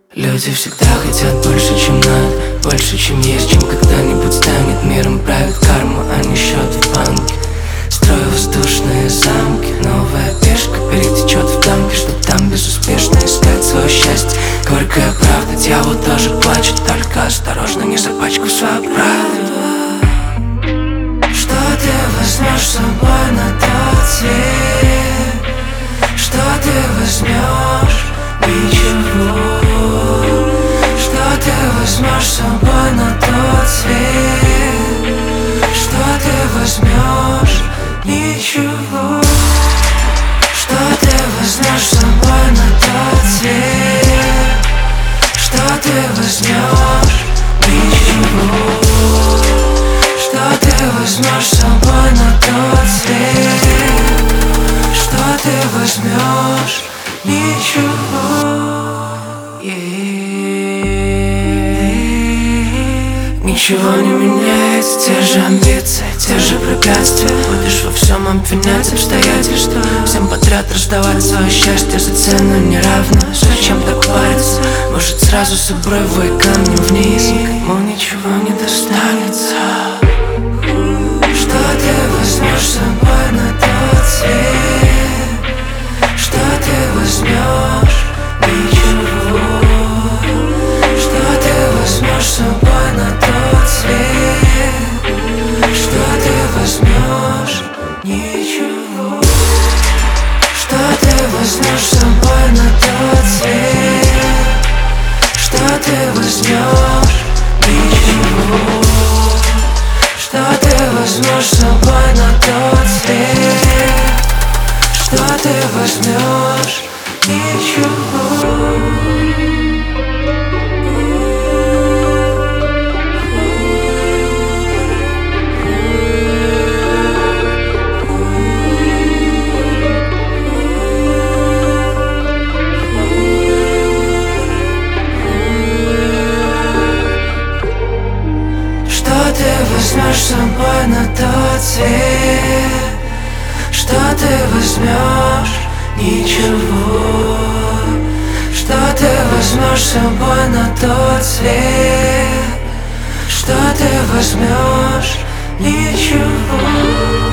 Люди всегда хотят больше, чем надо, больше, чем есть, чем когда-нибудь станет. Миром правит карма, а не счет в банке. Строю воздушные замки, новая пешка перетечет в дамки, чтоб там безуспешно искать свое счастье. Горькая правда, дьявол тоже плачет, только осторожно, не запачкай свою правду. Что ты возьмешь с собой на тот свет? Что ты возьмешь? Ничего. Что ты возьмешь с собой на тот свет? Что ты возьмешь? Ничего. Что ты возьмешь с собой на тот свет? Что ты возьмешь? Ничего. Что ты возьмешь с собой на тот свет? Что ты возьмешь? Ничего. Ничего не меняется, те же амбиции, те же препятствия. Будешь во всем обвинять обстоятельств, всем подряд раздавать свое счастье за цену неравно. Зачем так париться? Может сразу с обрыва и камнем вниз, никому ничего не достанется. Что ты возьмешь с собой на тот свет? Что ты возьмешь? Ничего. Что ты возьмешь с собой на тот свет? Что ты возьмешь? Ничего. Что ты возьмешь с собой на тот свет? Что ты возьмешь? Ничего. Что ты возьмешь с собой на тот свет? Что ты возьмешь? Ничего. Что ты возьмешь с собой на тот свет? Что ты возьмешь? Ничего. Что ты возьмешь с собой на тот свет? Что ты возьмешь? Ничего.